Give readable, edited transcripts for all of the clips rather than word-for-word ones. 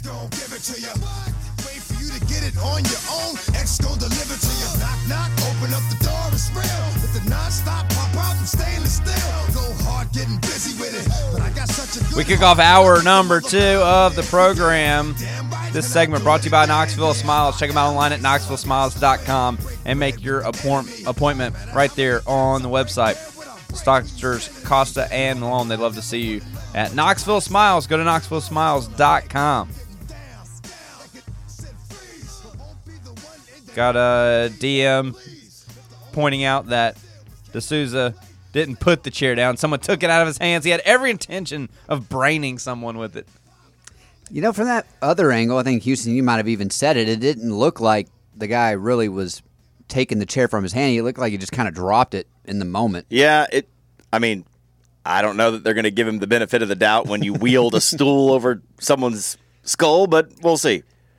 gon' give it to you. Wait for you to get it on your own. X gon' deliver to you. Knock, knock, open up the door, it's real. With the non-stop pop out and stainless steel. Go hard, getting busy with it. But I got such a good. We kick off hour number 2 of the program. This segment brought to you by Knoxville Smiles. Check them out online at knoxvillesmiles.com and make your appointment right there on the website. Doctors Costa and Malone, they'd love to see you at Knoxville Smiles. Go to knoxvillesmiles.com. Got a DM pointing out that D'Souza didn't put the chair down. Someone took it out of his hands. He had every intention of braining someone with it. You know, from that other angle, I think, Houston, you might have even said it. It didn't look like the guy really was taking the chair from his hand. It looked like he just kind of dropped it in the moment. Yeah, I don't know that they're going to give him the benefit of the doubt when you wield a stool over someone's skull, but we'll see.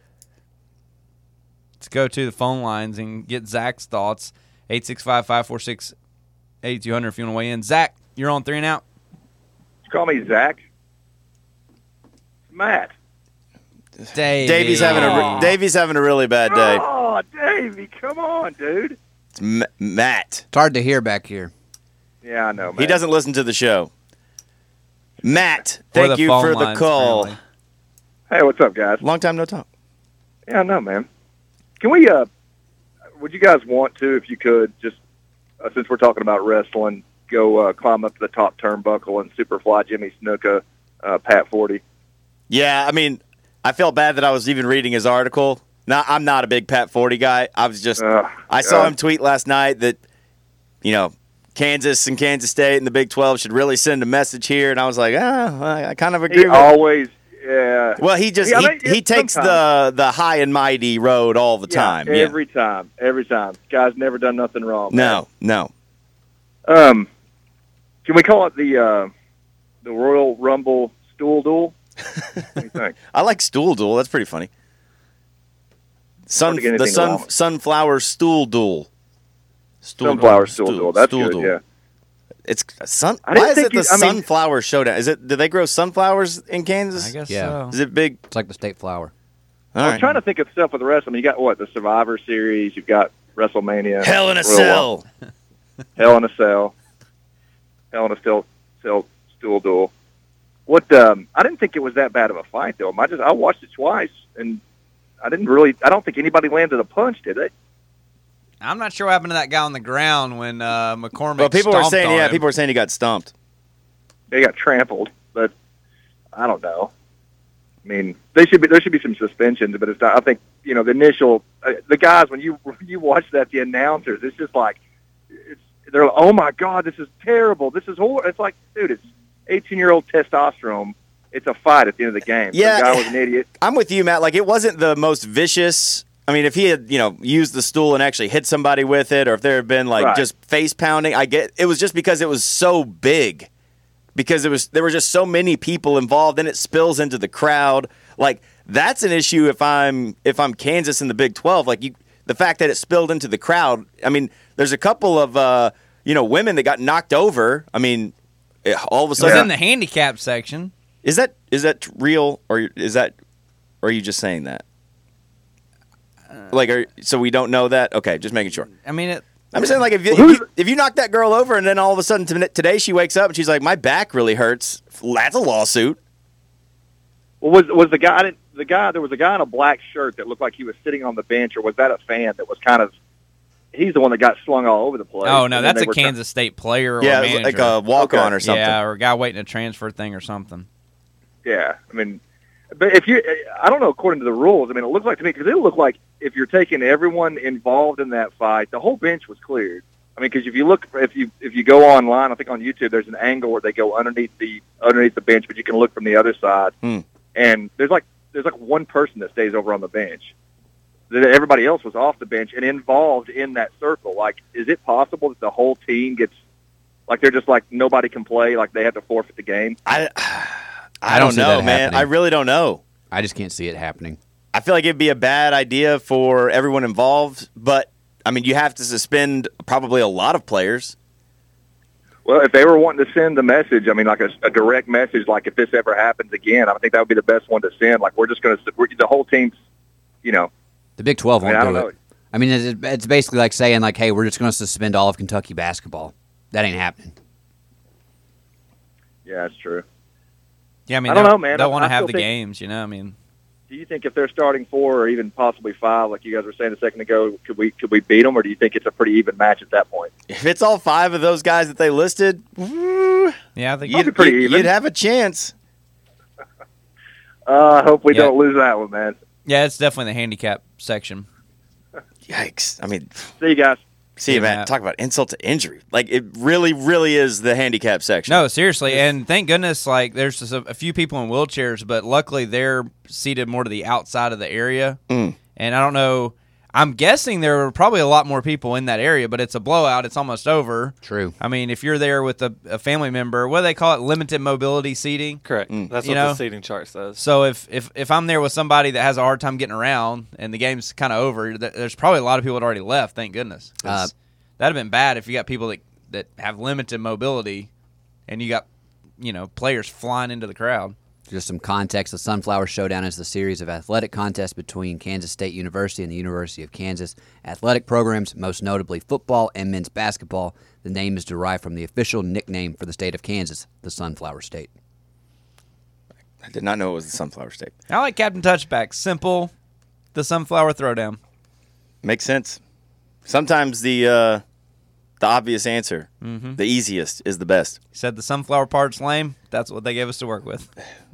Let's go to the phone lines and get Zach's thoughts. 865-546-8200 if you want to weigh in. Zach, you're on 3 and Out. Call me Zach. Matt. Davey's having a really bad day. Oh, Davey, come on, dude. It's Matt. It's hard to hear back here. Yeah, I know, man. He doesn't listen to the show. Matt, thank you for the call. Apparently. Hey, what's up, guys? Long time no talk. Yeah, I know, man. Can we, would you guys want to, if you could, just since we're talking about wrestling, go climb up to the top turnbuckle and superfly Jimmy Snuka, Pat 40? Yeah, I felt bad that I was even reading his article. Now, I'm not a big Pat 40 guy. I saw him tweet last night that, Kansas and Kansas State and the Big 12 should really send a message here, and I was like, I kind of agree with always, yeah. Well, he takes the high and mighty road all the time. Every time. Guy's never done nothing wrong. No. Can we call it the Royal Rumble stool duel? What do you think? I like stool duel. That's pretty funny. Sunflower stool duel. Sunflower stool duel. That's good. Duel. Yeah. It's why is it the sunflower showdown? Do they grow sunflowers in Kansas? I guess so. Is it big? It's like the state flower. I'm trying to think of stuff with the rest. You got the Survivor Series. You've got WrestleMania. Hell in a Cell. Hell in a Cell. Hell in a Cell stool duel. I didn't think it was that bad of a fight though. I watched it twice and I don't think anybody landed a punch, did they? I'm not sure what happened to that guy on the ground when McCormick. Well, people were saying, him. People were saying he got stumped. He got trampled, but I don't know. There should be some suspensions, but it's not. I think the initial the guys when you watch that, the announcers, it's just like they're like, oh my God, this is terrible. This is horrible. It's like, dude, it's 18-year-old testosterone. It's a fight at the end of the game. Yeah, the guy was an idiot. I'm with you, Matt. Like, it wasn't the most vicious. If he had, used the stool and actually hit somebody with it, or if there had been just face pounding, I get it was just because it was so big, because there were just so many people involved, and it spills into the crowd. Like, that's an issue if I'm Kansas in the Big 12. Like, the fact that it spilled into the crowd. There's a couple of women that got knocked over. All of a sudden, it was in the handicap section. Is that real, or are you just saying that? So we don't know that? Okay, just making sure. I'm just saying, if you knock that girl over and then all of a sudden today she wakes up and she's like, my back really hurts, that's a lawsuit. Well, was the guy there was a guy in a black shirt that looked like he was sitting on the bench, or was that a fan that was kind of, he's the one that got slung all over the place? Oh, no, that's a Kansas State player or manager. Like a walk-on or something. Yeah, or a guy waiting a transfer thing or something. Yeah, but I don't know, according to the rules, it looks like to me, because it looked like if you're taking everyone involved in that fight, the whole bench was cleared. Because if you go online, I think on YouTube, there's an angle where they go underneath the bench, but you can look from the other side, and there's like one person that stays over on the bench. Everybody else was off the bench and involved in that circle. Like, is it possible that the whole team gets, like, they're just like nobody can play, like they have to forfeit the game? I don't know, man. I really don't know. I just can't see it happening. I feel like it'd be a bad idea for everyone involved, but you have to suspend probably a lot of players. Well, if they were wanting to send the message, I mean, like a direct message, like if this ever happens again, I think that would be the best one to send. Like we're just going to the whole team's, The Big 12 won't I don't do know. it. I mean, it's basically like saying, like, hey, we're just going to suspend all of Kentucky basketball. That ain't happening. Yeah, that's true. Yeah, I mean, I don't know, man. They'll want to I have still the think- games, I mean. Do you think if they're starting 4 or even possibly 5, like you guys were saying a second ago, could we beat them, or do you think it's a pretty even match at that point? If it's all 5 of those guys that they listed, Yeah, I think you'd have a chance. I hope we Yeah. don't lose that one, man. Yeah, it's definitely the handicap section. Yikes! I mean, See you guys. see, man, Matt. talk about insult to injury. Like it really, really is the handicap section. No, seriously, and thank goodness, like there's just a few people in wheelchairs, but luckily they're seated more to the outside of the area. And I don't know. I'm guessing there were probably a lot more people in that area, but it's a blowout. It's almost over. True. I mean, if you're there with a family member, what do they call it? Limited mobility seating. Correct. That's You what know? the seating chart says. So if I'm there with somebody that has a hard time getting around and the game's kind of over, there's probably a lot of people that already left. Thank goodness. 'Cause that'd have been bad if you got people that have limited mobility, and you got players flying into the crowd. Just some context, the Sunflower Showdown is the series of athletic contests between Kansas State University and the University of Kansas. Athletic programs, most notably football and men's basketball. The name is derived from the official nickname for the state of Kansas, the Sunflower State. I did not know it was the Sunflower State. I like Captain Touchback. Simple, the Sunflower Throwdown. Makes sense. Sometimes the obvious answer, the easiest, is the best. He said the sunflower part's lame. That's what they gave us to work with.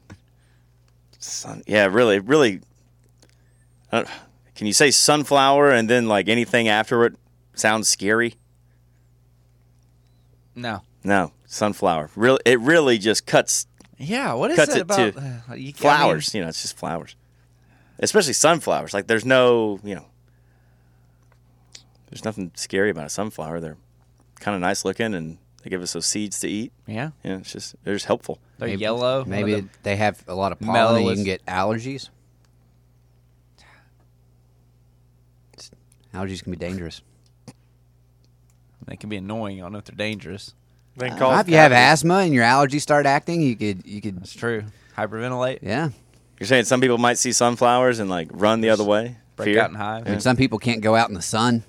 Yeah, really, really. Can you say sunflower and then like anything after it sounds scary? No. No, sunflower. It really just cuts Yeah, what is Cuts it it about to flowers. It's just flowers. Especially sunflowers. Like there's no, there's nothing scary about a sunflower. They're kind of nice looking and they give us those seeds to eat. Yeah, They're just helpful. they're yellow. Maybe One of they have a lot of pollen and you mellowest- can get allergies. Allergies can be dangerous. they can be annoying. I don't know if they're dangerous. Then call If you have asthma and your allergies start acting, you could That's true. Hyperventilate. yeah. You're saying some people might see sunflowers and like run the other way? Break Fear? out in hives. I mean, some people can't go out in the sun.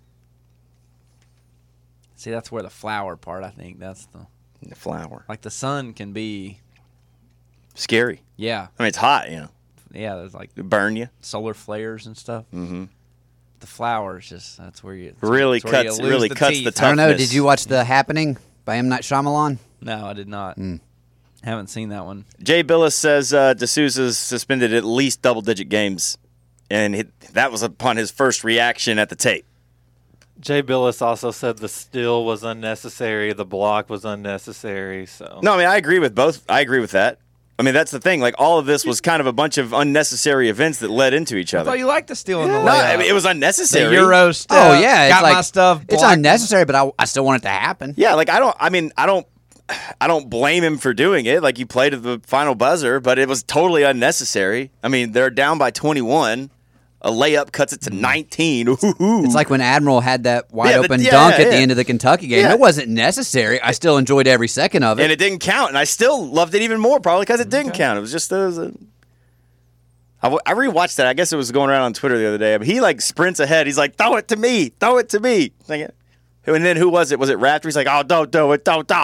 See, that's where the flower part. I think that's The flower. the sun can be. Scary. Yeah, I mean, it's hot, yeah. There's like It'll burn you. solar flares and stuff. Mm-hmm. The flowers that's where you Really that's where you cuts lose the teeth. I don't know. toughness. Did you watch The Happening by M. Night Shyamalan? No, I did not. Haven't seen that one. Jay Billis says D'Souza's suspended at least double-digit games, and that was upon his first reaction at the tape. Jay Billis also said the steal was unnecessary, the block was unnecessary. So No, I mean, I agree with both. I agree with that. I mean, that's the thing. Like, all of this was kind of a bunch of unnecessary events that led into each I other. thought you liked the steal in the No, layup. I mean, it was The unnecessary. Euro stuff. Oh yeah, got it's like, my stuff. It's blocked. unnecessary, but I still want it to happen. Yeah, like I don't blame him for doing it. Like, he played at the final buzzer, but it was totally unnecessary. I mean, they're down by 21. A layup cuts it to 19. Ooh. It's like when Admiral had that wide Yeah, open yeah, dunk at the yeah. end of the Kentucky game. Yeah. It wasn't necessary. I still enjoyed every second of it. And it didn't count, and I still loved it even more, probably because it didn't count. It was just I rewatched that. I guess it was going around on Twitter the other day. But he like sprints ahead. He's like, "Throw it to me! Throw it to me!" Like, and then who was it? Was it Raptor? He's like, "Oh, don't do it! Don't."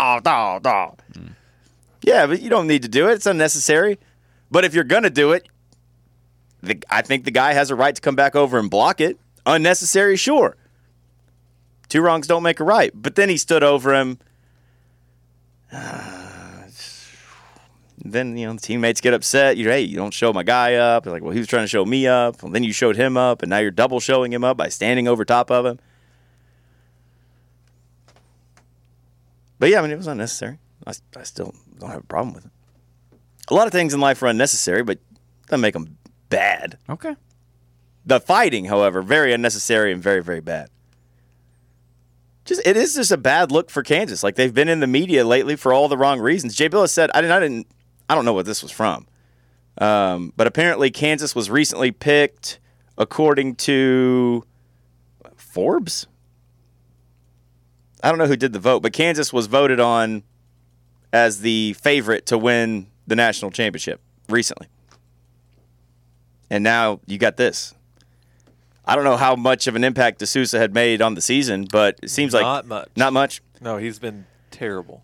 Yeah, but you don't need to do it. It's unnecessary. But if you're gonna do it, I think the guy has a right to come back over and block it. Unnecessary, sure. Two wrongs don't make a right. But then he stood over him. Then, the teammates get upset. Hey, you don't show my guy up. They're like, well, he was trying to show me up. Well, then you showed him up, and now you're double showing him up by standing over top of him. But, yeah, I mean, it was unnecessary. I still don't have a problem with it. A lot of things in life are unnecessary, but doesn't make them bad. Okay. The fighting, however, very unnecessary and very, very bad. It is just a bad look for Kansas. Like, they've been in the media lately for all the wrong reasons. Jay Billis said, I don't know what this was from, but apparently Kansas was recently picked, according to Forbes, I don't know who did the vote, but Kansas was voted on as the favorite to win the national championship recently. And now you got this. I don't know how much of an impact D'Souza had made on the season, but it seems like Not much. Not much. No, he's been terrible.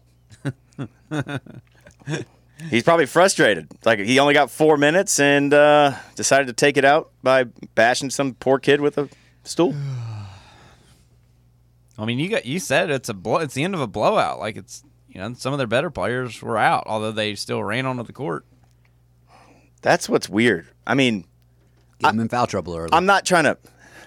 He's probably frustrated. Like he only got 4 minutes and decided to take it out by bashing some poor kid with a stool. I mean, you said it's the end of a blowout. Like it's some of their better players were out, although they still ran onto the court. That's what's weird. I mean, Get him in foul trouble early. I'm not trying to.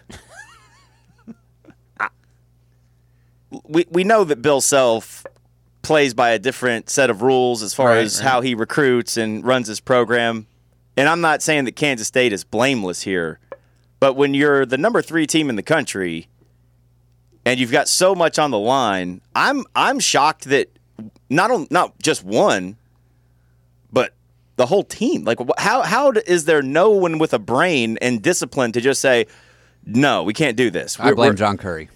We know that Bill Self plays by a different set of rules as far as how he recruits and runs his program. And I'm not saying that Kansas State is blameless here, but when you're the number 3 team in the country and you've got so much on the line, I'm shocked that not just one, but the whole team. Like how is there no one with a brain and discipline to just say, no, we can't do this? I blame John Curry.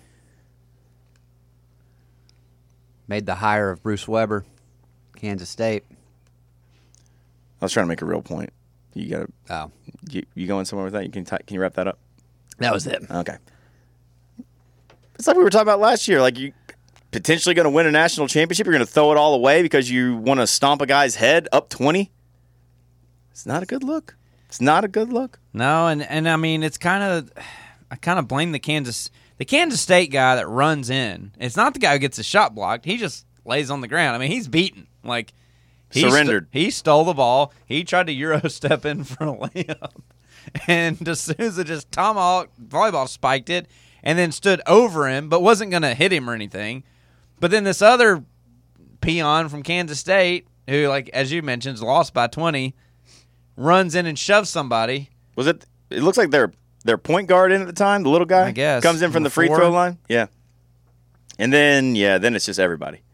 Made the hire of Bruce Weber, Kansas State. I was trying to make a real point. You got to. Oh, you going somewhere with that? Can you wrap that up? that was it. Okay. It's like we were talking about last year. Like you potentially going to win a national championship. You're going to throw it all away because you want to stomp a guy's head up 20. It's not a good look. It's not a good look. No, and I mean I kind of blame the Kansas State guy that runs in. It's not the guy who gets his shot blocked. He just lays on the ground. I mean, he's beaten. Like Surrendered. He stole the ball. He tried to Euro step in for a layup. And D'Souza just tomahawk volleyball spiked it and then stood over him, but wasn't going to hit him or anything. But then this other peon from Kansas State, who, like as you mentioned, is lost by 20, runs in and shoves somebody. Was it? It looks like their point guard in at the time, the little guy. I guess. Comes in from the free throw line. Yeah. And then it's just everybody.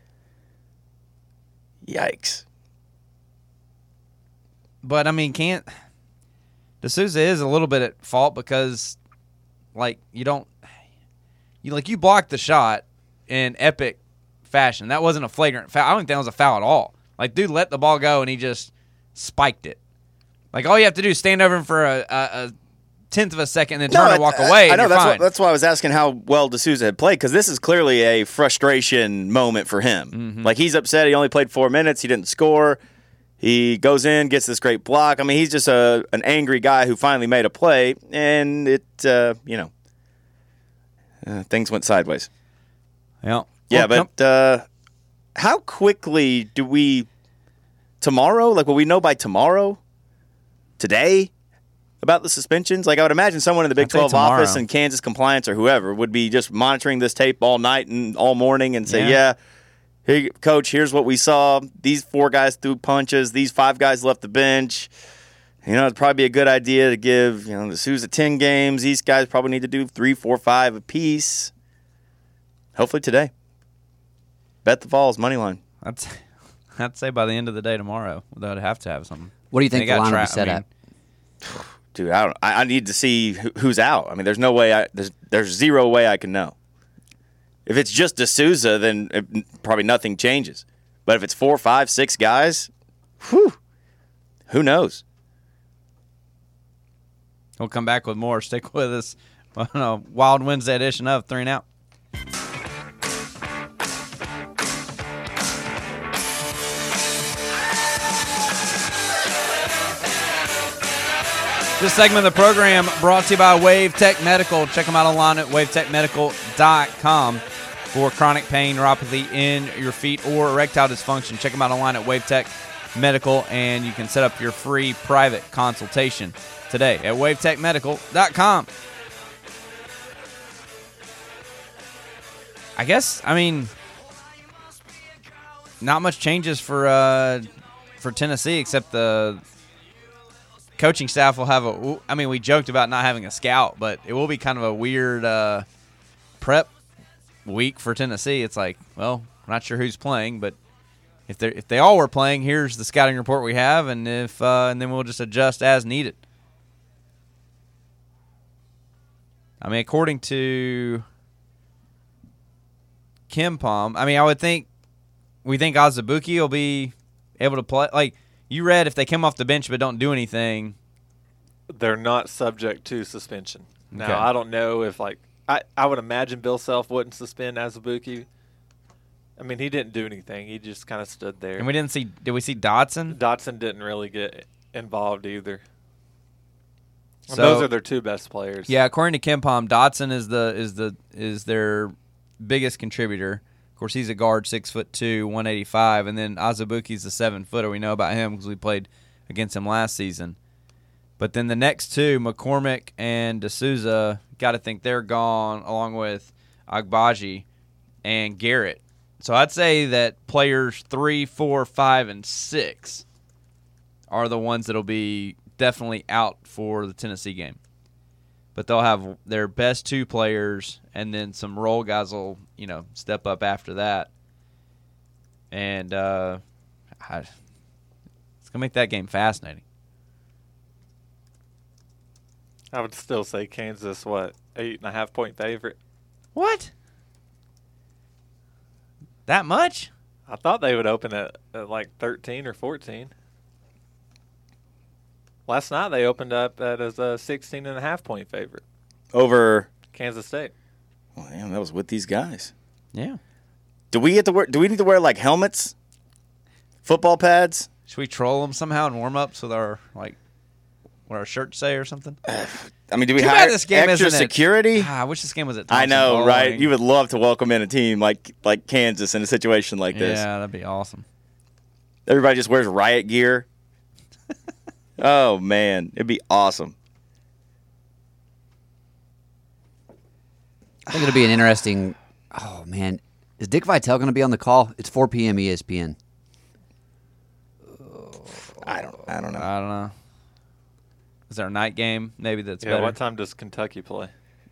Yikes. But I mean, D'Souza is a little bit at fault because, like, you blocked the shot in epic fashion. That wasn't a flagrant foul. I don't think that was a foul at all. Like, dude let the ball go and he just spiked it. Like, all you have to do is stand over him for a tenth of a second and then turn and walk away. I know that's why I was asking how well D'Souza had played, because this is clearly a frustration moment for him. Mm-hmm. Like he's upset he only played 4 minutes, he didn't score. He goes in, gets this great block. I mean, he's just an angry guy who finally made a play, and it things went sideways. Yeah. Yeah, but how quickly do we tomorrow? Like, will we know by tomorrow? Today? About the suspensions? Like, I would imagine someone in the Big 12 office and Kansas compliance or whoever would be just monitoring this tape all night and all morning and say, hey, Coach, here's what we saw. These 4 guys threw punches. These 5 guys left the bench. It'd probably be a good idea to give, D'Souza 10 games. These guys probably need to do 3, 4, 5 apiece. Hopefully today. Bet the Vols, money line. I'd say by the end of the day tomorrow, they'd have to have something. What do you think the line will be set at? Dude, I need to see who's out. I mean, there's no way. There's zero way I can know. If it's just D'Souza, then probably nothing changes. But if it's 4, 5, 6 guys, who knows? We'll come back with more. Stick with us on a Wild Wednesday edition of 3 and Out. This segment of the program brought to you by Wave Tech Medical. Check them out online at wavetechmedical.com for chronic pain, neuropathy in your feet, or erectile dysfunction. Check them out online at Wave Tech Medical, and you can set up your free private consultation today at wavetechmedical.com. I mean, not much changes for Tennessee except the coaching staff will have we joked about not having a scout, but it will be kind of a weird prep week for Tennessee. It's like, well, I'm not sure who's playing, but if they all were playing, here's the scouting report we have, and and then we'll just adjust as needed. I mean, according to Kimpom, I mean, I would think we think Azubuike will be able to play. Like you read, if they come off the bench but don't do anything, they're not subject to suspension. Now, Okay. I don't know if I would imagine Bill Self wouldn't suspend Azubuike. I mean, he didn't do anything. He just kind of stood there. and we didn't see. Did we see Dotson? Dotson didn't really get involved either. And So- those are their two best players. Yeah, according to Kimpom, Dotson is their biggest contributor. Of course, he's a guard, 6'2", 185, and then Azubuike's a 7-footer. We know about him because we played against him last season. But then the next two, McCormick and D'Souza, got to think they're gone, along with Agbaji and Garrett. So I'd say that players 3, 4, 5, and 6 are the ones that'll be definitely out for the Tennessee game. But they'll have their best two players, and then some role guys will, step up after that. And it's going to make that game fascinating. I would still say Kansas, 8.5-point favorite? What? That much? I thought they would open at like 13 or 14. Last night they opened up as a 16.5-point favorite. Over. Kansas State. Well, damn, that was with these guys. Yeah. Do we need to wear like helmets, football pads? Should we troll them somehow and warm ups with our what our shirts say or something? I mean, do we Too bad hire this game extra isn't security? I wish this game was at I Thompson know, Bowling. right? You would love to welcome in a team like Kansas in a situation like this. Yeah, that'd be awesome. Everybody just wears riot gear. Oh, man. It'd be awesome. I think it'll be an interesting. Oh man, is Dick Vitale going to be on the call? It's 4 p.m. ESPN. I don't know. I don't know. Is there a night game? Maybe that's Yeah, better. what time does Kentucky play?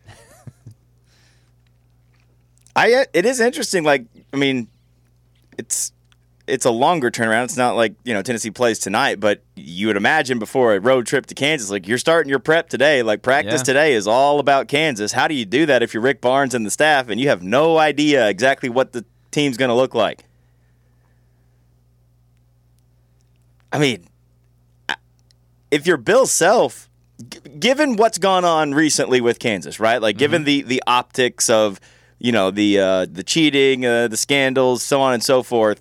It is interesting. Like, I mean, it's a longer turnaround. It's not like Tennessee plays tonight, but you would imagine before a road trip to Kansas, like you're starting your prep today. Like practice today is all about Kansas. How do you do that if you're Rick Barnes and the staff and you have no idea exactly what the team's going to look like? I mean, if you're Bill Self, given what's gone on recently with Kansas, right? Like given the optics of the cheating, the scandals, so on and so forth.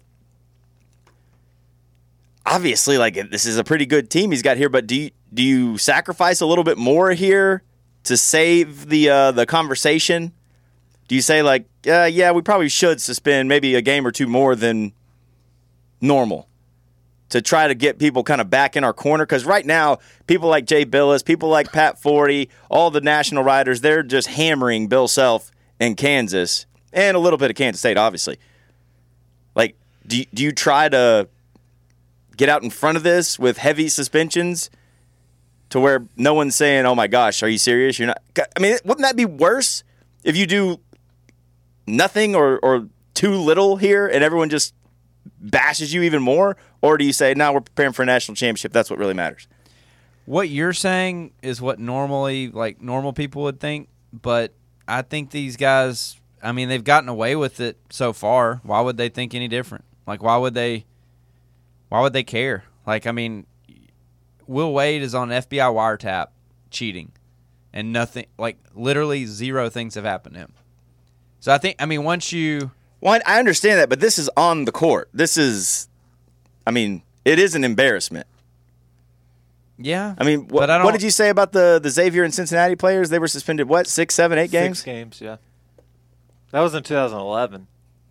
Obviously, like this is a pretty good team he's got here, but do you sacrifice a little bit more here to save the conversation? Do you say like, yeah, we probably should suspend maybe a game or two more than normal to try to get people kind of back in our corner? Because right now, people like Jay Billis, people like Pat Forty, all the national writers, they're just hammering Bill Self in Kansas and a little bit of Kansas State, obviously. Like, do you try to get out in front of this with heavy suspensions to where no one's saying, oh my gosh, are you serious? You're not. I mean, wouldn't that be worse if you do nothing or too little here and everyone just bashes you even more? Or do you say, no, we're preparing for a national championship. That's what really matters. What you're saying is what normal people would think, but I think these guys, I mean, they've gotten away with it so far. Why would they think any different? Like, why would they care? Like, I mean, Will Wade is on FBI wiretap cheating, and nothing, like, literally zero things have happened to him. So I think, I mean, once you... Well, I understand that, but this is on the court. This is, I mean, it is an embarrassment. Yeah. I mean, what did you say about the Xavier and Cincinnati players? They were suspended, 6, 7, 8 games? 6 games, yeah. That was in 2011.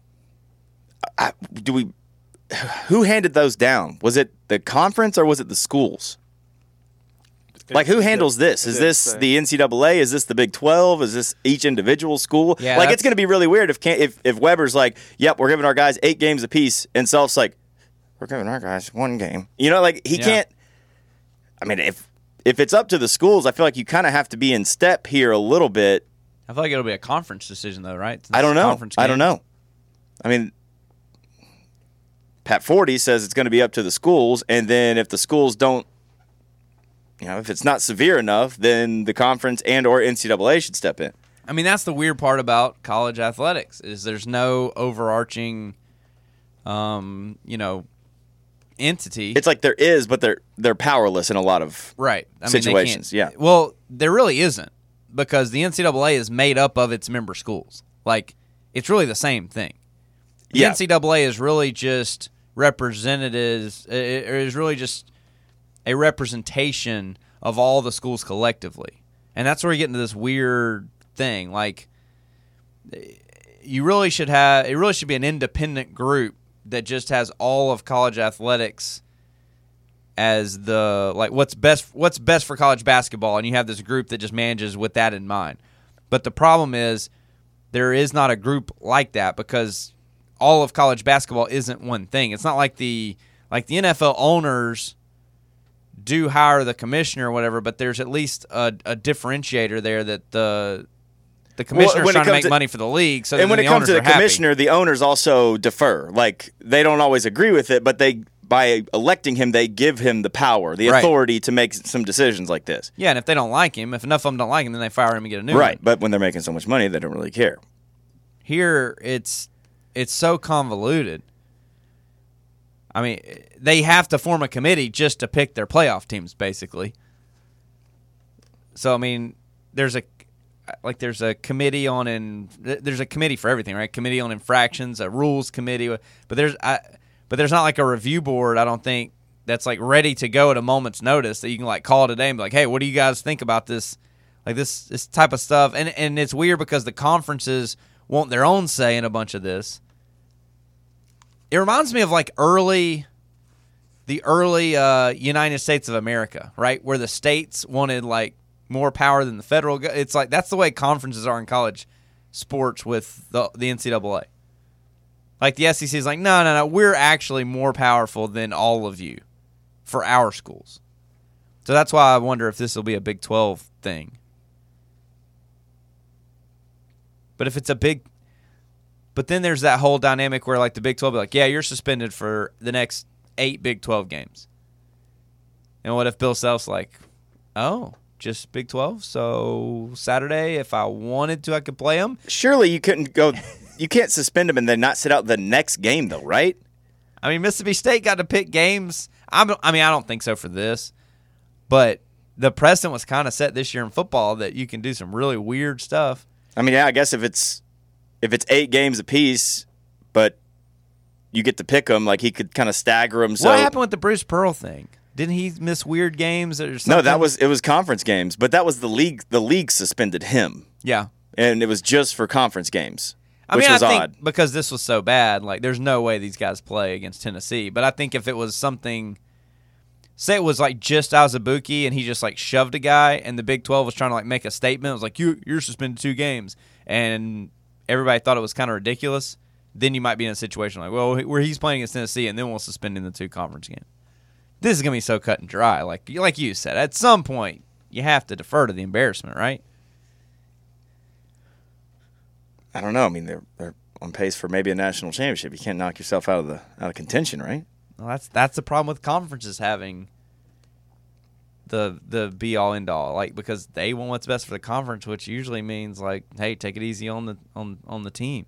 Who handed those down? Was it the conference or was it the schools? Like, who handles this? Is this the NCAA? Is this the Big 12? Is this each individual school? Yeah, like, it's going to be really weird if Weber's like, yep, we're giving our guys 8 games apiece, and Self's like, we're giving our guys 1 game. Like, he can't. I mean, if it's up to the schools, I feel like you kind of have to be in step here a little bit. I feel like it'll be a conference decision, though, right? I don't know. I mean, Pat Forty says it's going to be up to the schools, and then if the schools don't, if it's not severe enough, then the conference and or NCAA should step in. I mean, that's the weird part about college athletics is there's no overarching, entity. It's like there is, but they're powerless in a lot of situations. They can't. Well, there really isn't because the NCAA is made up of its member schools. Like, it's really the same thing. The NCAA is really just is really just a representation of all the schools collectively. And that's where you get into this weird thing. Like, it really should be an independent group that just has all of college athletics as what's best for college basketball, and you have this group that just manages with that in mind. But the problem is there is not a group like that because all of college basketball isn't one thing. It's not like the NFL owners do hire the commissioner or whatever, but there's at least a differentiator there that the commissioner's trying to make money for the league. So and when it comes to the commissioner, the owners also defer. Like, they don't always agree with it, but by electing him, they give him the power, the authority to make some decisions like this. Yeah, and if they don't like him, if enough of them don't like him, then they fire him and get a new one. Right, but when they're making so much money, they don't really care. Here, it's so convoluted. I mean, they have to form a committee just to pick their playoff teams, basically. So, I mean, there's a committee there's a committee for everything, right? Committee on infractions, a rules committee, but there's not like a review board, I don't think, that's like ready to go at a moment's notice that you can like call today and be like, hey, what do you guys think about this? Like this type of stuff. And it's weird because the conferences want their own say in a bunch of this. It reminds me of like the early United States of America, right? Where the states wanted like more power than the federal. It's like that's the way conferences are in college sports with the NCAA. Like the SEC is like, no, we're actually more powerful than all of you for our schools. So that's why I wonder if this will be a Big 12 thing. But if it's but then there's that whole dynamic where like the Big 12 will be like, yeah, you're suspended for the next 8 Big 12 games. And what if Bill Self's like, oh, just Big 12? So Saturday, if I wanted to, I could play them? Surely you couldn't go – you can't suspend them and then not sit out the next game though, right? I mean, Mississippi State got to pick games. I don't think so for this. But the precedent was kind of set this year in football that you can do some really weird stuff. I mean, yeah, I guess if it's 8 games apiece, but you get to pick them, like he could kind of stagger them. So what happened with the Bruce Pearl thing? Didn't he miss weird games or something? No, it was conference games, but that was the league. The league suspended him. Yeah, and it was just for conference games, which was odd. Think because this was so bad, like there's no way these guys play against Tennessee. But I think if it was something, say it was like just Azubuike and he just like shoved a guy, and the Big 12 was trying to like make a statement, it was like you're suspended 2 games, and everybody thought it was kind of ridiculous. Then you might be in a situation like, well, where he's playing against Tennessee, and then we'll suspend him the 2 conference games. This is going to be so cut and dry. Like you said, at some point, you have to defer to the embarrassment, right? I don't know. I mean, they're on pace for maybe a national championship. You can't knock yourself out of contention, right? Well, that's the problem with conferences having the be all end all, like because they want what's best for the conference, which usually means like, hey, take it easy on the team.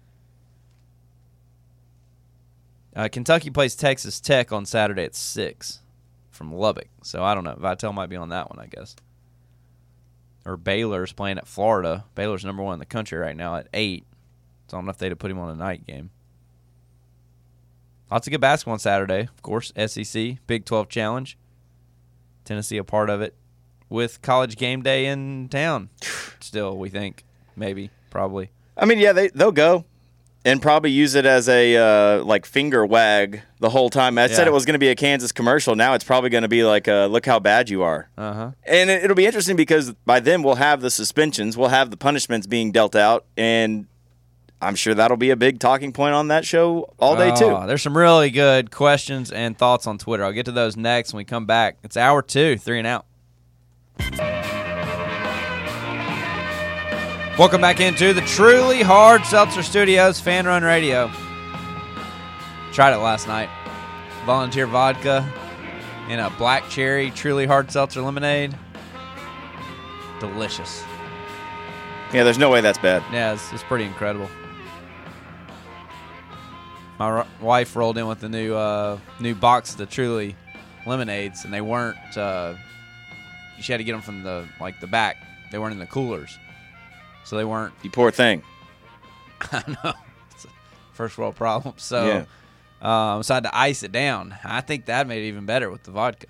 Kentucky plays Texas Tech on Saturday at 6 from Lubbock. So I don't know. Vitale might be on that one, I guess. Or Baylor's playing at Florida. Baylor's number 1 in the country right now at 8. So I don't know if they'd have put him on a night game. Lots of good basketball on Saturday. Of course, SEC, Big 12 Challenge. Tennessee a part of it. With College Game Day in town still, we think. Maybe. Probably. I mean, yeah, they'll go. And probably use it as a finger wag the whole time. I said it was going to be a Kansas commercial. Now it's probably going to be like, look how bad you are. Uh-huh. And it'll be interesting because by then we'll have the suspensions, we'll have the punishments being dealt out, and I'm sure that'll be a big talking point on that show all day too. There's some really good questions and thoughts on Twitter. I'll get to those next when we come back. It's hour 2, 3 and out. Welcome back into the Truly Hard Seltzer Studios, Fan Run Radio. Tried it last night. Volunteer vodka and a black cherry Truly Hard Seltzer lemonade. Delicious. Yeah, there's no way that's bad. Yeah, it's pretty incredible. My wife rolled in with the new box of the Truly lemonades, and they weren't. She had to get them from the back. They weren't in the coolers, so they weren't. You poor thing. I know, it's a first world problem. So, so I had to ice it down. I think that made it even better with the vodka.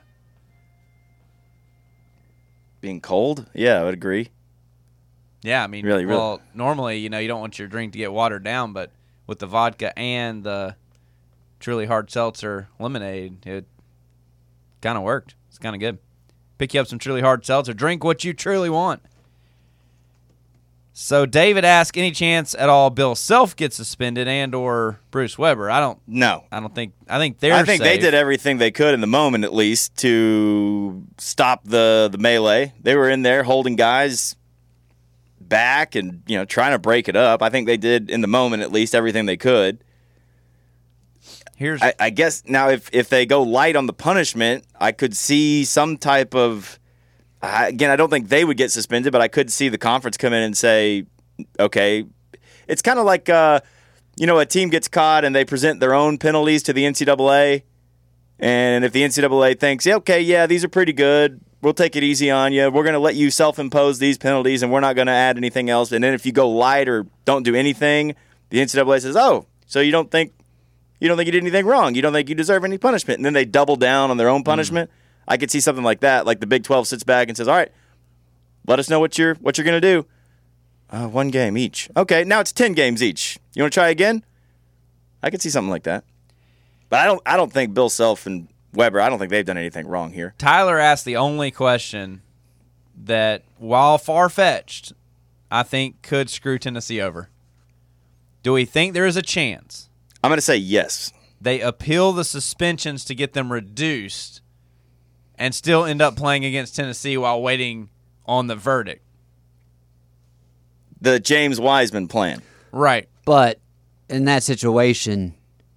Being cold? Yeah, I would agree. Yeah, I mean, really. Normally, you don't want your drink to get watered down, but with the vodka and the Truly Hard Seltzer lemonade, it kind of worked. It's kind of good. Pick you up some Truly Hard Seltzer. Drink what you truly want. So David asked, any chance at all Bill Self gets suspended and or Bruce Weber? I think they're I think safe. they did everything they could in the moment, at least, to stop the melee. They were in there holding guys back and trying to break it up. I think they did in the moment, at least, everything they could. I guess now if they go light on the punishment, I could see some type of. Again, I don't think they would get suspended, but I could see the conference come in and say, okay, it's kind of like, a team gets caught and they present their own penalties to the NCAA. And if the NCAA thinks, these are pretty good, we'll take it easy on you. We're going to let you self-impose these penalties and we're not going to add anything else. And then if you go light or don't do anything, the NCAA says, oh, so you don't think you did anything wrong. You don't think you deserve any punishment. And then they double down on their own punishment. I could see something like that, like the Big 12 sits back and says, all right, let us know what you're going to do. 1 game each. Okay, now it's 10 games each. You want to try again? I could see something like that. But I don't think Bill Self and Weber, I don't think they've done anything wrong here. Tyler asked the only question that, while far-fetched, I think could screw Tennessee over. Do we think there is a chance? I'm going to say yes. They appeal the suspensions to get them reduced and still end up playing against Tennessee while waiting on the verdict. The James Wiseman plan. Right. But in that situation,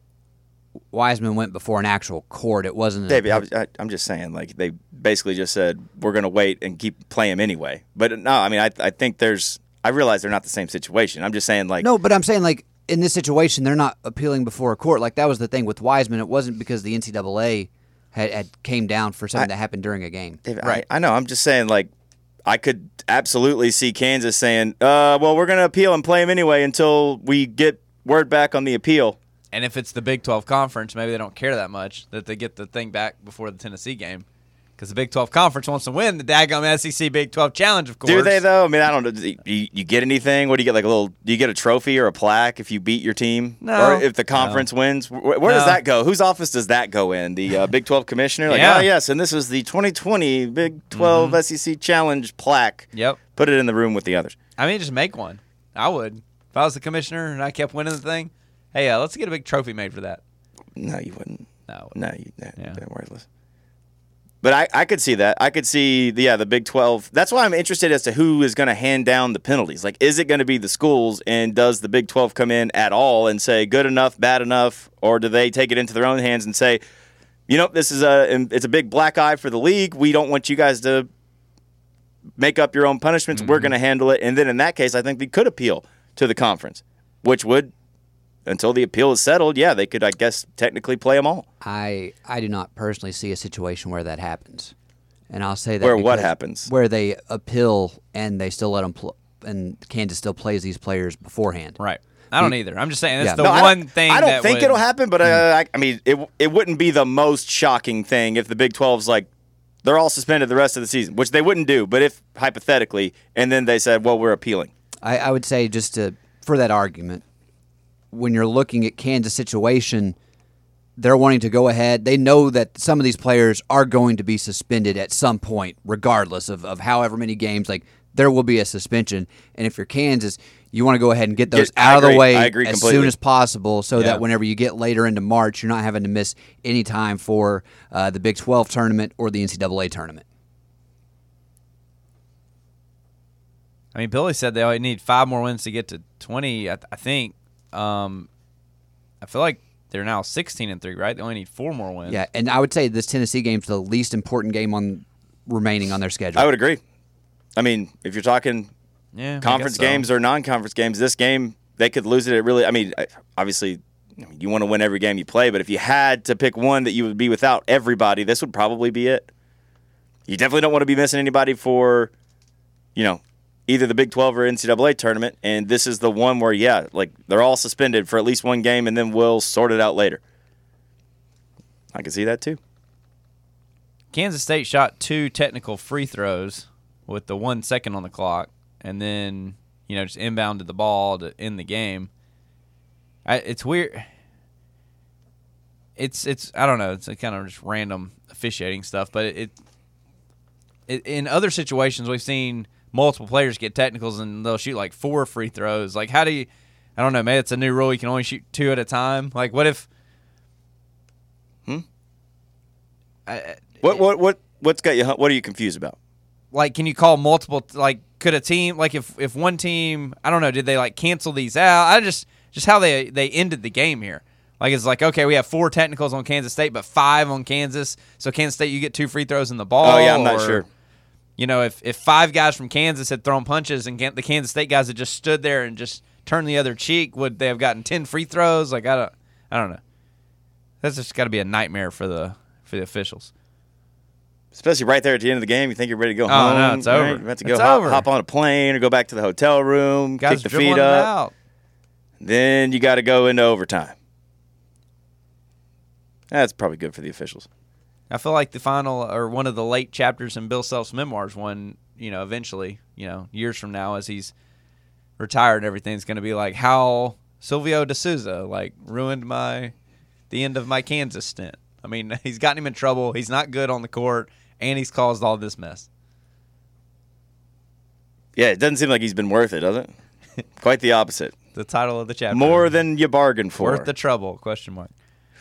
Wiseman went before an actual court. It wasn't. Davey, I'm just saying, they basically just said, we're going to wait and keep playing him anyway. But no, I mean, I think I realize they're not the same situation. I'm just saying, No, but I'm saying, in this situation, they're not appealing before a court. That was the thing with Wiseman. It wasn't because the NCAA had came down for something that happened during a game. David, right. I know. I'm just saying, I could absolutely see Kansas saying, well, we're going to appeal and play him anyway until we get word back on the appeal. And if it's the Big 12 Conference, maybe they don't care that much that they get the thing back before the Tennessee game. Because the Big 12 Conference wants to win the daggum SEC Big 12 Challenge, of course. Do they, though? I mean, I don't know. Do you get anything? What do you get, do you get a trophy or a plaque if you beat your team? No. Or if the conference wins? Where does that go? Whose office does that go in? The Big 12 commissioner? Yeah. Oh, yes, and this is the 2020 Big 12 SEC Challenge plaque. Yep. Put it in the room with the others. I mean, just make one. I would. If I was the commissioner and I kept winning the thing, hey, let's get a big trophy made for that. No, you wouldn't. No. They're worthless. But I could see that. I could see, the Big 12. That's why I'm interested as to who is going to hand down the penalties. Is it going to be the schools, and does the Big 12 come in at all and say good enough, bad enough, or do they take it into their own hands and say, this is it's a big black eye for the league. We don't want you guys to make up your own punishments. We're going to handle it. And then in that case, I think they could appeal to the conference, which would, until the appeal is settled, they could, I guess, technically play them all. I do not personally see a situation where that happens. And I'll say that Where what happens? Where they appeal and they still let them and Kansas still plays these players beforehand. Right. I don't either. I'm just saying that's Yeah. the one thing I don't think would, it'll happen, but I mean, it wouldn't be the most shocking thing if the Big 12's they're all suspended the rest of the season, which they wouldn't do, but if hypothetically, and then they said, well, we're appealing. I would say for that argument, when you're looking at Kansas' situation, they're wanting to go ahead. They know that some of these players are going to be suspended at some point, regardless of however many games. There will be a suspension. And if you're Kansas, you want to go ahead and get those out of the way as soon as possible so that whenever you get later into March, you're not having to miss any time for the Big 12 tournament or the NCAA tournament. I mean, Billy said they only need 5 more wins to get to 20, I think. I feel like they're now 16-3, right? They only need 4 more wins. Yeah, and I would say this Tennessee game's the least important game remaining on their schedule. I would agree. I mean, if you're talking Yeah, I conference guess so. games or non-conference games. This game, they could lose it. Obviously, you want to win every game you play, but if you had to pick one that you would be without everybody, this would probably be it. You definitely don't want to be missing anybody for, either the Big 12 or NCAA tournament, and this is the one where, they're all suspended for at least one game, and then we'll sort it out later. I can see that too. Kansas State shot 2 technical free throws with the 1 second on the clock, and then just inbounded the ball to end the game. It's weird. It's I don't know. It's a kind of just random officiating stuff, but it in other situations we've seen multiple players get technicals and they'll shoot like 4 free throws. Like, how do you? I don't know. Maybe it's a new rule. You can only shoot 2 at a time. Like, what if? What's got you? What are you confused about? Like, can you call multiple? Like, could a team, like, if one team, I don't know, did they like cancel these out? I just how they ended the game here. Like, it's like, okay, we have 4 technicals on Kansas State, but 5 on Kansas. So Kansas State, you get 2 free throws in the ball. Oh yeah, I'm not sure. If 5 guys from Kansas had thrown punches and the Kansas State guys had just stood there and just turned the other cheek, would they have gotten 10 free throws? Like, I don't know. That's just got to be a nightmare for the officials. Especially right there at the end of the game, you think you're ready to go home. Oh, no, it's over. Right? You're about to It's go over. hop on a plane or go back to the hotel room, Guys kick the dribbling feet it up. out. Then you got to go into overtime. That's probably good for the officials. I feel like the final or one of the late chapters in Bill Self's memoirs, when eventually, years from now, as he's retired and everything's going to be like how Silvio De Souza ruined the end of my Kansas stint. I mean, he's gotten him in trouble. He's not good on the court, and he's caused all this mess. Yeah, it doesn't seem like he's been worth it, does it? Quite the opposite. The title of the chapter. More than you bargained for. Worth the trouble? Question mark.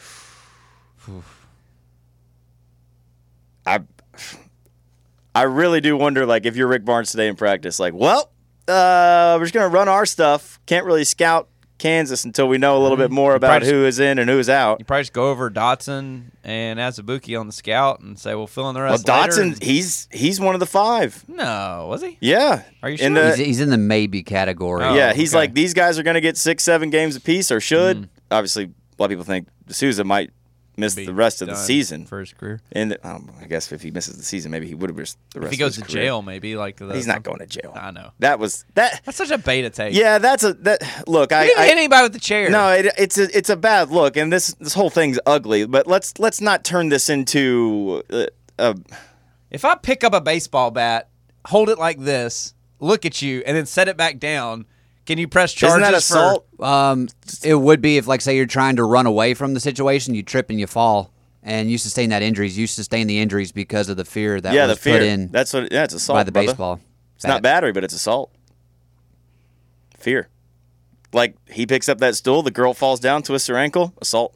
I really do wonder, if you're Rick Barnes today in practice, we're just going to run our stuff. Can't really scout Kansas until we know a little bit more about who is in and who is out. You probably just go over Dotson and Azubuike on the scout and say, we'll fill in the rest Well, later. Dotson, he's one of the 5. No, was he? Yeah. Are you sure? He's in the maybe category. Oh, Yeah, he's okay. like, these guys are going to get 6-7 games apiece or should. Obviously, a lot of people think D'Souza might miss Be the rest of the done season. for his career. And I guess if he misses the season, maybe he would have missed the rest If he goes of to his career. jail, maybe He's not going to jail. I know. That's That's such a beta take. yeah. Look, He didn't hit anybody with the chair. No, it's a bad look, and this whole thing's ugly. But let's not turn this into If I pick up a baseball bat, hold it like this, look at you, and then set it back down, can you press charges isn't that assault? It would be if, say, you're trying to run away from the situation, you trip and you fall, and you sustain that injuries. You sustain the injuries because of the fear that was the fear. put in That's what. Yeah, it's assault by the brother. baseball. It's not battery, but it's assault. Fear. Like, he picks up that stool, the girl falls down, twists her ankle, assault.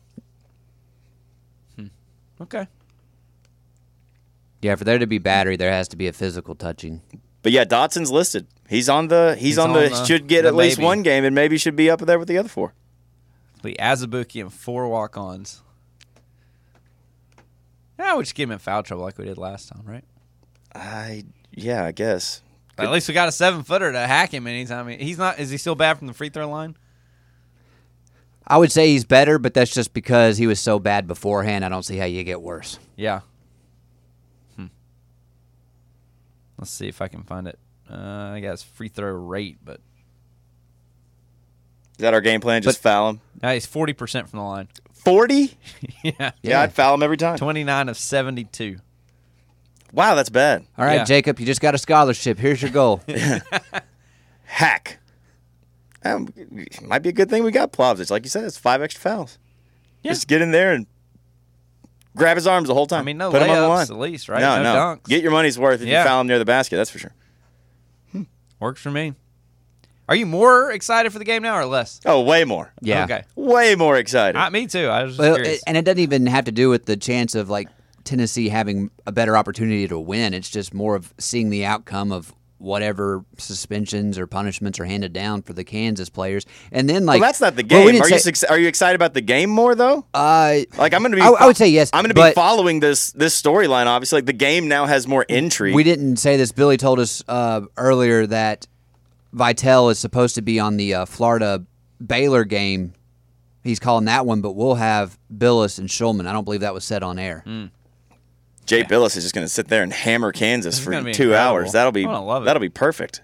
Okay. Yeah, for there to be battery, there has to be a physical touching. But yeah, Dotson's listed. He's on the should get the at least maybe. one game and maybe should be up there with the other 4. The Azubuike and 4 walk-ons. Yeah, we just give him in foul trouble like we did last time, right? I guess. At least we got a 7-footer to hack him anytime. He's not. Is he still bad from the free throw line? I would say he's better, but that's just because he was so bad beforehand. I don't see how you get worse. Yeah. Let's see if I can find it. I got his free throw rate, but Is that our game plan? Just foul him? he's 40% from the line. 40? Yeah. Yeah, I'd foul him every time. 29 of 72. Wow, that's bad. All right, Yeah. Jacob, you just got a scholarship. Here's your goal. Hack. Might be a good thing we got Plavsic. Like you said, it's 5 extra fouls. Yeah. Just get in there and grab his arms the whole time. I mean, no Put him on the line. layups at least, right? No, No dunks. Get your money's worth if Yeah. you foul him near the basket. That's for sure. Works for me. Are you more excited for the game now or less? Oh, way more. Yeah. Okay. Way more excited. Me too. I was just Well, curious. and it doesn't even have to do with the chance of Tennessee having a better opportunity to win. It's just more of seeing the outcome of whatever suspensions or punishments are handed down for the Kansas players, and then well, that's not the well, we game. didn't Are you excited about the game more though? I'm going to be. I would say yes. I'm going to be but following this storyline. Obviously, the game now has more intrigue. we didn't say this. Billy told us earlier that Vitale is supposed to be on the Florida Baylor game. He's calling that one, but we'll have Billis and Schulman. I don't believe that was said on air. Jay Billis is just going to sit there and hammer Kansas for 2 incredible. hours. That'll be I'm gonna love it. that'll be perfect.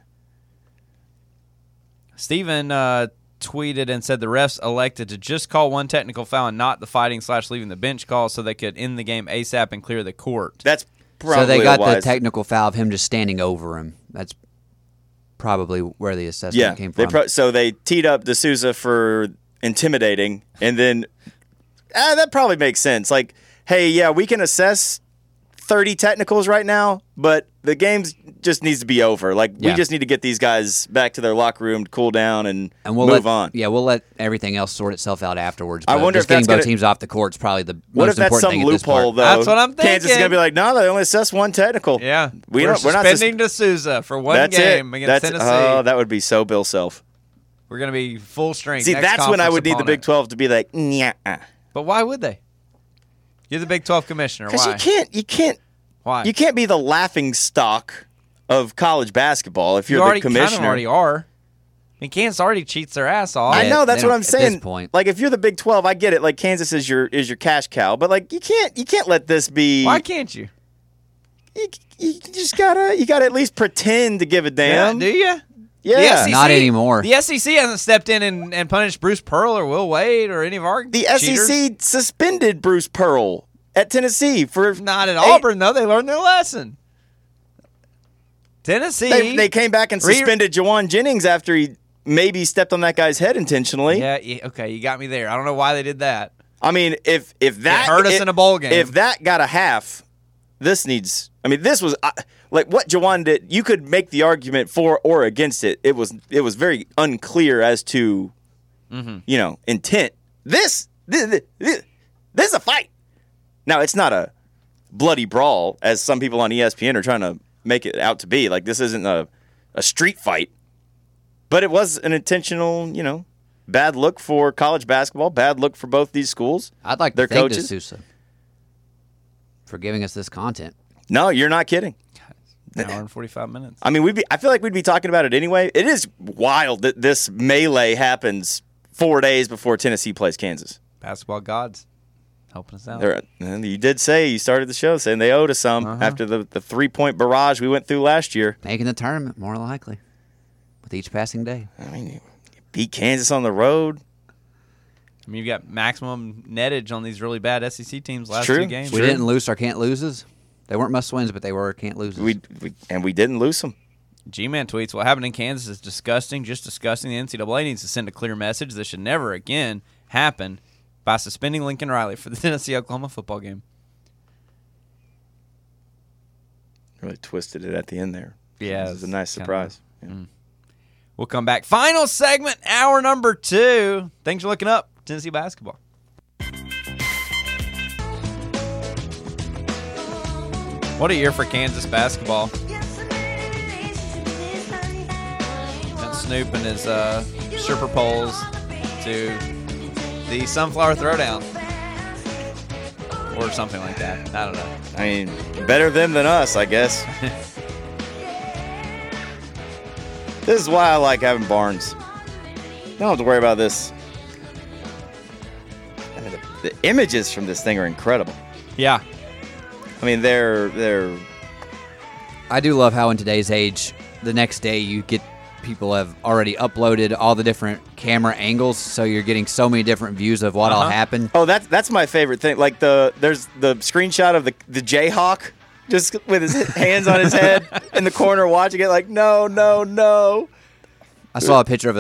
Steven tweeted and said the refs elected to just call one technical foul and not the fighting/leaving the bench call so they could end the game ASAP and clear the court. That's probably So they got the wise. technical foul of him just standing over him. That's probably where the assessment came from. So they teed up D'Souza for intimidating, and then that probably makes sense. Like, hey, yeah, we can assess 30 technicals right now, but the game just needs to be over. Like, we just need to get these guys back to their locker room to cool down and we'll move on. Yeah, we'll let everything else sort itself out afterwards. I But wonder just if that's getting both gonna- teams off the court is probably the What most if that's important some thing at this part. loophole, though? That's what I'm Kansas is thinking. going to be like, no, they only assess one technical. Yeah, we're not suspending D'Souza for one That's game it. against That's, Tennessee. Oh, that would be so Bill Self. We're going to be full strength. See, next that's when I conference would need the Big opponent. 12 to be like, yeah, But why would they? You're the Big 12 commissioner. because Why? you can't Why? You can't be the laughing stock of college basketball if You you're already the commissioner. already are. I mean, Kansas already cheats their ass off. I Yeah, know that's they what don't- I'm at saying. this point. Like if you're the Big 12, I get it. Like Kansas is your cash cow, but like you can't let this be. Why can't you? You just gotta at least pretend to give a damn. Do you? Yeah. The SEC, Not anymore. The SEC hasn't stepped in and punished Bruce Pearl or Will Wade or any of our The cheaters. SEC suspended Bruce Pearl at Tennessee for Not at Auburn, though. They learned their lesson. Tennessee. They came back and suspended Jawan Jennings after he maybe stepped on that guy's head intentionally. Yeah, okay, you got me there. I don't know why they did that. I mean, if that hurt us in a bowl game. If that got a half, this needs. I mean, this was like what Jawan did. You could make the argument for or against it. It was very unclear as to, intent. This is a fight. Now it's not a bloody brawl as some people on ESPN are trying to make it out to be. Like this isn't a street fight, but it was an intentional, bad look for college basketball, bad look for both these schools. I'd like their to thank coaches. D'Souza for giving us this content. No, you're not kidding. An hour and 45 minutes. I mean, I feel like we'd be talking about it anyway. It is wild that this melee happens 4 days before Tennessee plays Kansas. Basketball gods helping us out. And you did say, you started the show saying they owed us some after the 3-point barrage we went through last year. Making the tournament, more likely, with each passing day. I mean, you beat Kansas on the road. I mean, you've got maximum nettage on these really bad SEC teams last True. two games. We didn't lose our can't loses. They weren't must wins, but they were can't loses. We didn't lose them. G-Man tweets, what happened in Kansas is disgusting, just disgusting. The NCAA needs to send a clear message. This should never again happen by suspending Lincoln Riley for the Tennessee-Oklahoma football game. Really twisted it at the end there. Yeah. It was a nice surprise. Yeah. We'll come back. Final segment, hour number 2. Things are looking up. Tennessee basketball. What a year for Kansas basketball. And Snoop and his stripper poles to the Sunflower Throwdown. Or something like that. I don't know. I mean, better them than us, I guess. This is why I like having Barnes. I don't have to worry about this. I mean, the images from this thing are incredible. Yeah. I mean, they're. I do love how in today's age, the next day you get people have already uploaded all the different camera angles, so you're getting so many different views of what'll happen. Oh, that's my favorite thing. Like there's the screenshot of the Jayhawk just with his hands on his head in the corner watching it. Like no. I saw a picture of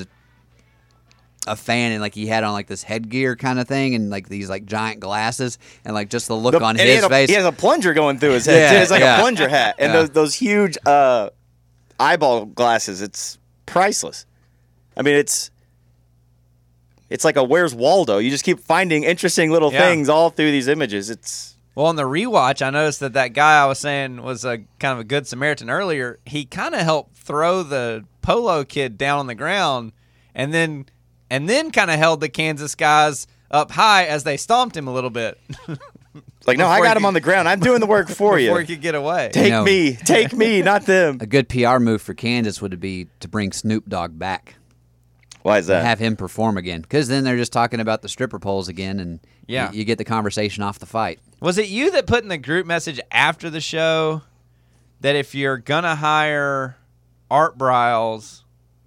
a fan, and like he had on like this headgear kind of thing, and like these like giant glasses, and like just the look on And his face. He has a plunger going through his head. Yeah, too. It's like yeah. a plunger hat, and Yeah. those huge eyeball glasses. It's priceless. I mean, it's like a Where's Waldo. You just keep finding interesting little things all through these images. It's Well, on the rewatch, I noticed that guy I was saying was a kind of a good Samaritan earlier. He kind of helped throw the Polo kid down on the ground, and then kind of held the Kansas guys up high as they stomped him a little bit. Like, no, I got him on the ground. I'm doing the work for you. Before he could get away. Take me, not them. A good PR move for Kansas would be to bring Snoop Dogg back. Why is that? Have him perform again. Because then they're just talking about the stripper poles again, and you get the conversation off the fight. Was it you that put in the group message after the show that if you're going to hire Art Briles...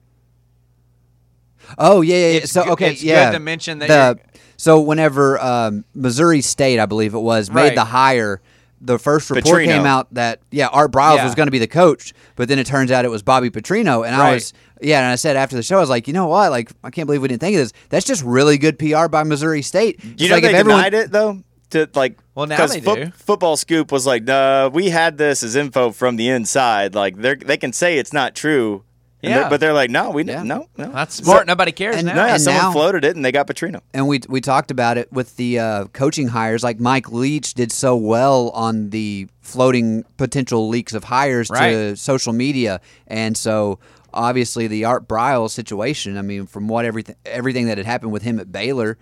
Oh, yeah. It's good to mention that So whenever Missouri State, I believe it was, made the hire, the first report came out that, Art Briles was going to be the coach, but then it turns out it was Bobby Petrino. And and I said after the show, I was like, you know what? Like, I can't believe we didn't think of this. That's just really good PR by Missouri State. You know they denied it, though? Now they do. Football Scoop was like, we had this as info from the inside. Like, they can say it's not true. But they're like, no, we didn't. No. That's smart. Nobody cares now. Someone floated it, and they got Petrino. And we talked about it with the coaching hires. Like Mike Leach did so well on the floating potential leaks of hires to social media. And so, obviously, the Art Briles situation, I mean, from what everything that had happened with him at Baylor,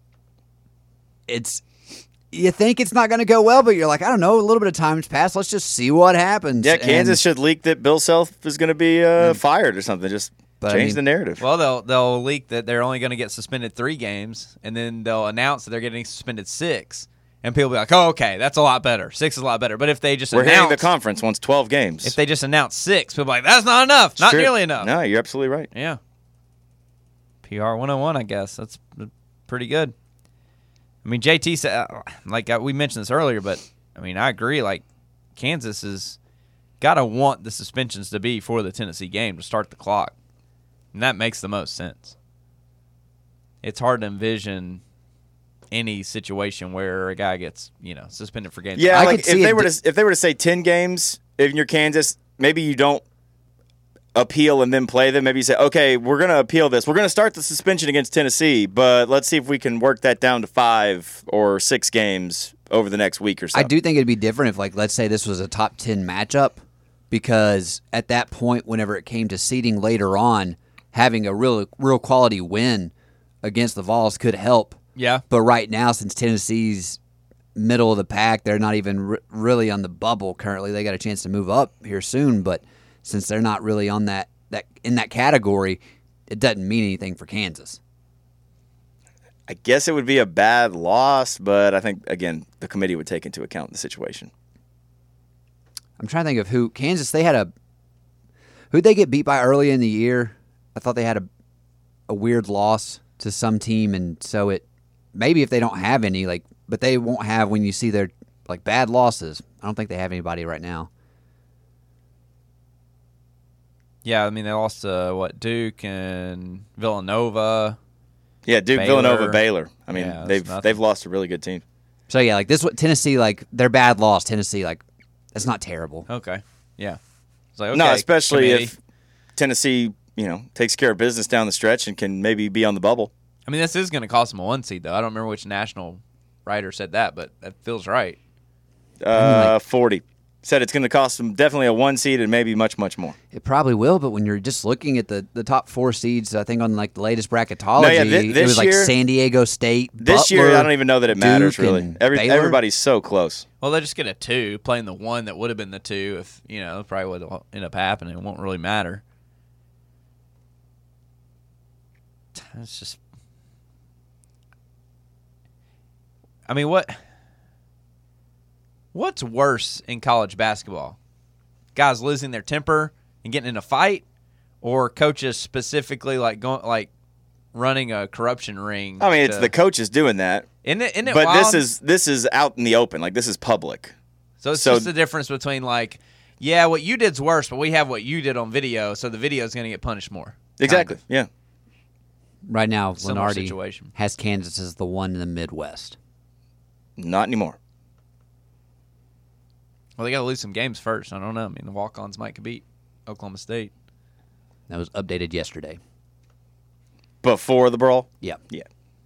you think it's not going to go well, but you're like, I don't know, a little bit of time's passed. Let's just see what happens. Yeah, Kansas should leak that Bill Self is going to be fired or something. Just change the narrative. Well, they'll leak that they're only going to get suspended 3 games, and then they'll announce that they're getting suspended 6. And people will be like, oh, okay, that's a lot better. 6 is a lot better. But if they just We're hearing the conference wants 12 games. If they just announce 6, people are like, that's not enough. Not nearly enough. No, you're absolutely right. Yeah. PR 101, I guess. That's pretty good. I mean, JT said, like we mentioned this earlier, but, I mean, I agree. Like, Kansas has got to want the suspensions to be for the Tennessee game to start the clock. And that makes the most sense. It's hard to envision any situation where a guy gets, suspended for games. Yeah, like if they were to say 10 games in your Kansas, maybe you don't appeal and then play them. Maybe you say, okay, we're going to appeal this. We're going to start the suspension against Tennessee, but let's see if we can work that down to 5 or 6 games over the next week or so. I do think it'd be different if, like, let's say this was a top 10 matchup, because at that point, whenever it came to seeding later on, having a real quality win against the Vols could help. Yeah. But right now, since Tennessee's middle of the pack, they're not even really on the bubble currently. They got a chance to move up here soon, but since they're not really on that in that category, it doesn't mean anything for Kansas. I guess it would be a bad loss, but I think, again, the committee would take into account the situation. I'm trying to think of who Kansas. Who'd they get beat by early in the year? I thought they had a weird loss to some team, and so maybe if they don't have any, but they won't have when you see their bad losses. I don't think they have anybody right now. Yeah, I mean, they lost to, Duke and Villanova. Yeah, Duke, Baylor. Villanova, Baylor. I mean, they've lost a really good team. So, yeah, Tennessee, their bad loss, Tennessee, that's not terrible. Okay, yeah. It's like, okay, no, especially committee. if Tennessee, takes care of business down the stretch and can maybe be on the bubble. I mean, this is going to cost them a 1 seed, though. I don't remember which national writer said that, but that feels right. 40. Said it's going to cost them definitely a 1 seed and maybe much, much more. It probably will, but when you're just looking at the top 4 seeds, I think on the latest bracketology, this it was year, San Diego State, This Butler, year, I don't even know that it matters, Duke, really. Everybody's so close. Well, they just get a 2, playing the 1 that would have been the 2 if, probably would end up happening. It won't really matter. It's just... I mean, what's worse in college basketball? Guys losing their temper and getting in a fight, or coaches specifically running a corruption ring? I mean, it's the coaches doing that. Isn't it but wild? this is out in the open. This is public. So it's just the difference between what you did's worse, but we have what you did on video, so the video is going to get punished more. Exactly. Yeah. Right now, Similar Lenardi situation. has Kansas as the one in the Midwest. Not anymore. Well, they got to lose some games first. I don't know. I mean, the walk-ons might beat Oklahoma State. That was updated yesterday. Before the brawl? Yeah. Yeah.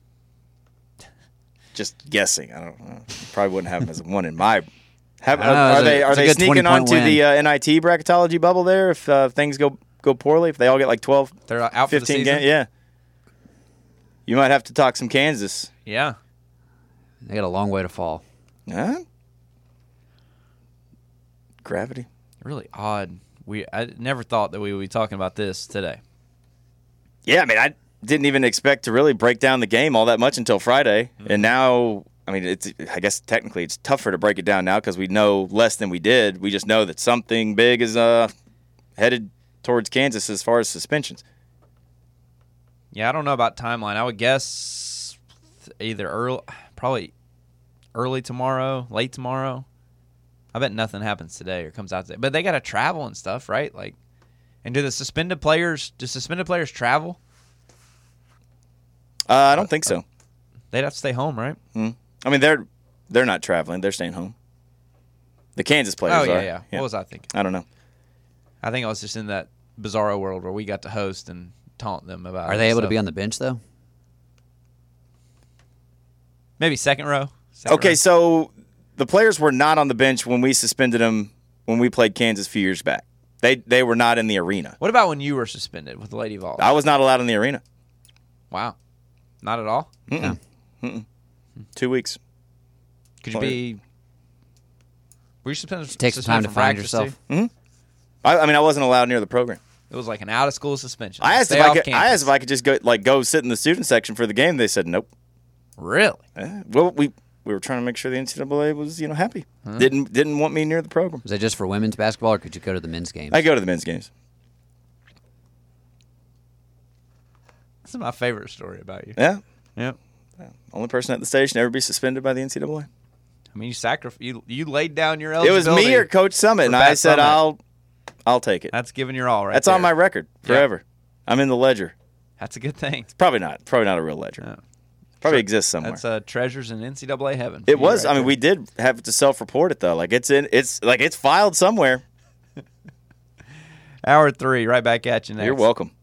Just guessing. I don't know. Probably wouldn't have them as one in my. Are they sneaking onto the NIT bracketology bubble there if things go poorly? If they all get 12, they're out 15 for the season? games? Yeah. You might have to talk some Kansas. Yeah. They got a long way to fall. Huh? Gravity. Really odd. I never thought that we would be talking about this today. Yeah, I mean, I didn't even expect to really break down the game all that much until Friday. Mm-hmm. And now, I mean, I guess technically it's tougher to break it down now because we know less than we did. We just know that something big is headed towards Kansas as far as suspensions. Yeah, I don't know about timeline. I would guess either probably early tomorrow, late tomorrow. I bet nothing happens today or comes out today. But they got to travel and stuff, right? Like, and do suspended players travel? I don't think so. They'd have to stay home, right? Mm. I mean, they're not traveling. They're staying home. The Kansas players are. Yeah. What was I thinking? I don't know. I think I was just in that bizarro world where we got to host and taunt them about. Are they able to be on the bench though? Maybe second row. Okay, so the players were not on the bench when we suspended them when we played Kansas a few years back. They were not in the arena. What about when you were suspended with the Lady Vols? I was not allowed in the arena. Wow. Not at all? Mm-mm. Yeah. Mm-mm. 2 weeks. Could you be... Were you suspended? Take some time to find yourself. Mm-hmm. I mean, I wasn't allowed near the program. It was like an out-of-school suspension. I asked if I could just go sit in the student section for the game. They said nope. Really? Well, we were trying to make sure the NCAA was happy. Huh? Didn't want me near the program. Was that just for women's basketball, or could you go to the men's games? I go to the men's games. This is my favorite story about you. Yeah. Yep. Only person at the station to ever be suspended by the NCAA. I mean, you laid down your eligibility. It was me or Coach Summit, and I said I'll take it. That's giving your all, right? That's on my record forever. Yep. I'm in the ledger. That's a good thing. It's probably not a real ledger. No. Probably exists somewhere. That's treasures in NCAA heaven. It was. Right, I mean, we did have to self-report it though. Like it's filed somewhere. Hour 3, right back at you next. You're welcome.